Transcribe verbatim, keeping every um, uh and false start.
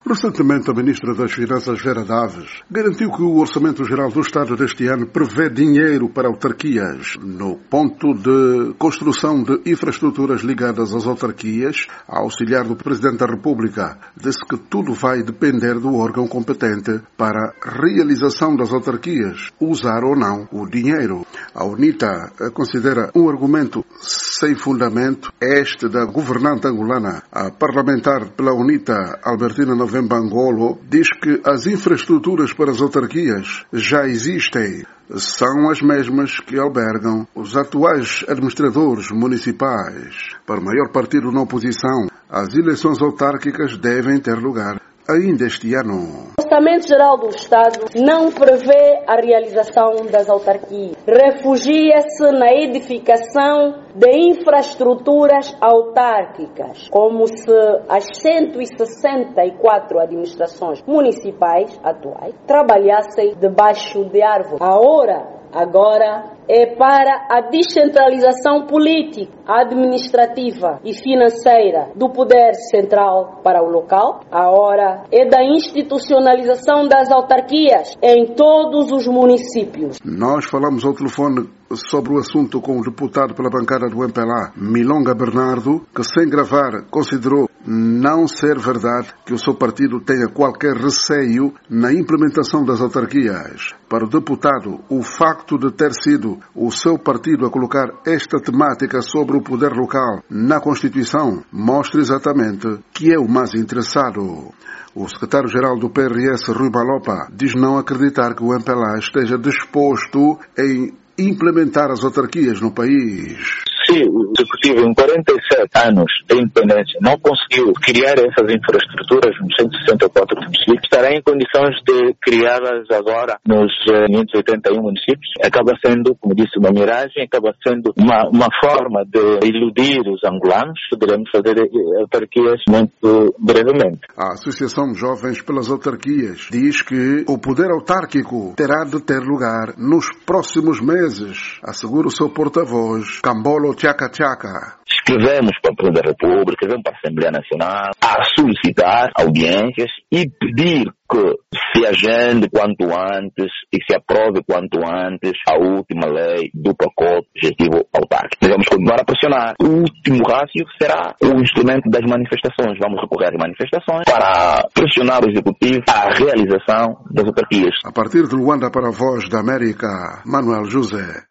Recentemente, a Ministra das Finanças, Vera Daves, garantiu que o Orçamento Geral do Estado deste ano prevê dinheiro para autarquias. No ponto de construção de infraestruturas ligadas às autarquias, a auxiliar do Presidente da República disse que tudo vai depender do órgão competente para a realização das autarquias, usar ou não o dinheiro. A UNITA considera um argumento sem fundamento este da governante angolana. A parlamentar pela UNITA, Albertina Novemba Angolo, diz que as infraestruturas para as autarquias já existem. São as mesmas que albergam os atuais administradores municipais. Para o maior partido na oposição, as eleições autárquicas devem ter lugar ainda este ano. O Orçamento Geral do Estado não prevê a realização das autarquias. Refugia-se na edificação de infraestruturas autárquicas, como se as cento e sessenta e quatro administrações municipais atuais trabalhassem debaixo de árvore. A hora agora é para a descentralização política, administrativa e financeira do poder central para o local. A hora é da institucionalização das autarquias em todos os municípios. Nós falamos ao telefone sobre o assunto com o deputado pela bancada do M P L A, Milonga Bernardo, que sem gravar considerou não ser verdade que o seu partido tenha qualquer receio na implementação das autarquias. Para o deputado, o facto de ter sido o seu partido a colocar esta temática sobre o poder local na Constituição mostra exatamente que é o mais interessado. O secretário-geral do P R S, Rui Balopa, diz não acreditar que o M P L A esteja disposto em implementar as autarquias no país. Se o Executivo, em quarenta e sete anos de independência, não conseguiu criar essas infraestruturas nos cento e sessenta e quatro municípios, estará em condições de criá-las agora nos quinhentos e oitenta e um municípios. Acaba sendo, como disse, uma miragem, acaba sendo uma, uma forma de iludir os angolanos. Poderemos fazer autarquias muito brevemente. A Associação de Jovens pelas Autarquias diz que o poder autárquico terá de ter lugar nos próximos meses, assegura o seu porta-voz, Cambolo Tchaca Tchaca. Escrevemos para o Presidente da República, escrevemos para a Assembleia Nacional a solicitar audiências e pedir que se agende quanto antes e se aprove quanto antes a última lei do pacote objetivo autárquico. Nós vamos continuar a pressionar. O último rácio será o instrumento das manifestações. Vamos recorrer às manifestações para pressionar o Executivo à realização das autarquias. A partir de Luanda para a Voz da América, Manuel José.